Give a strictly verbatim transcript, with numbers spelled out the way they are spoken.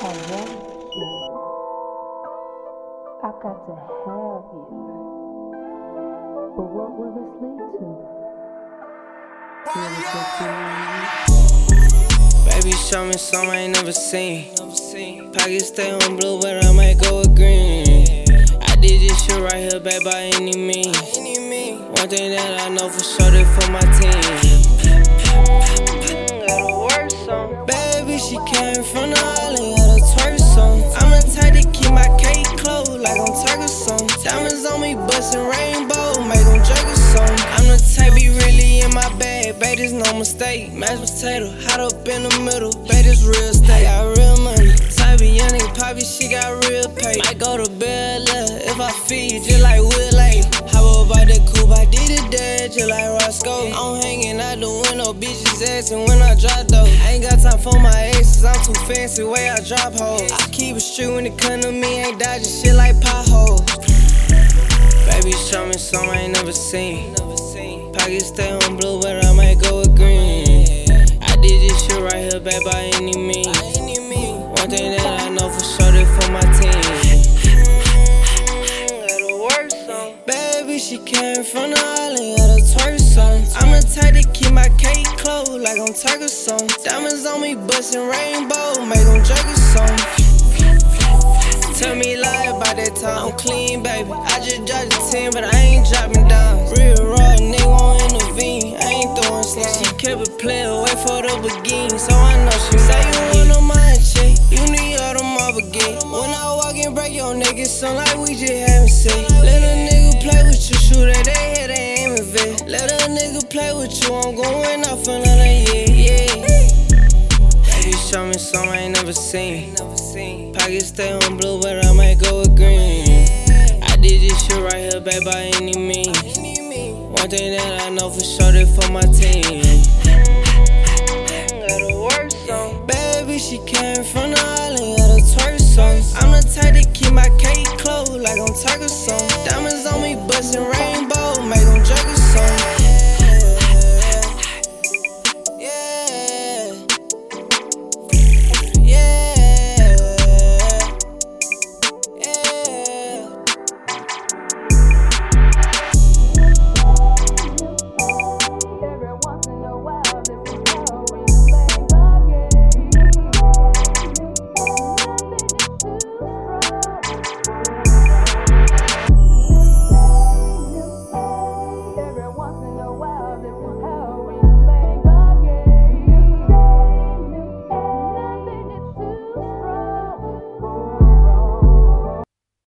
I want you. I got to have you. But what will this lead to? Will it just be Baby, show me something I ain't never seen. Pockets stay on blue, but I might go with green. I did this shit right here, babe, by any means. One thing that I know for sure, that for my team. Baby, she came from the island, got a twerk song. I'm the type to keep my cake closed like I'm Turkish song. Diamonds on me, bustin' rainbow, make them jerk a song. I'm the type be really in my bag, babe, there's no mistake. Mashed potato, hot up in the middle, babe, this real estate. I got real money, type of young nigga, poppy, she got real pay. Might go to Bel Air if I feed, just like Will Lake. How about the coupe, I did it dead, just like Roscoe. I'm hanging out the window, bitches asking when I drop though. I ain't got time for my exes, I'm too fancy, way I drop hoes. I keep it straight when it come to me, ain't dodging shit like potholes. Baby, show me something I ain't never seen. Pockets stay on blue, but I might go with green. I did this shit right here, babe, by any means. One thing that I know for sure, that for my team. Baby, she came from the island, got a twerk song. I'm the type to keep my cake closed like I'm Turkish song. Diamonds on me, bustin' rainbow, make them jerk a song. Tell me lie about that time, I'm clean, baby. I just dropped a ten, but I ain't dropping down. Real raw, nigga won't intervene, I ain't throwing slime. She kept it player, wait for the beginning, so I know she say you want no mind chick, you need all the marble gate. When I walk and break your nigga, sound like we just having sex. Let a nigga play with you, shoot at their head, they aim and vet. Let a nigga play with you, I'm going off another yeah, yeah. Baby, show me something I ain't never seen. Pockets stay on blue, but I might go with green. I did this shit right here, babe, by any means. One thing that I know for sure, that for my team. Baby, she came from the island, got a twerk song. I'm the type to keep my cake closed like I'm Turkish song.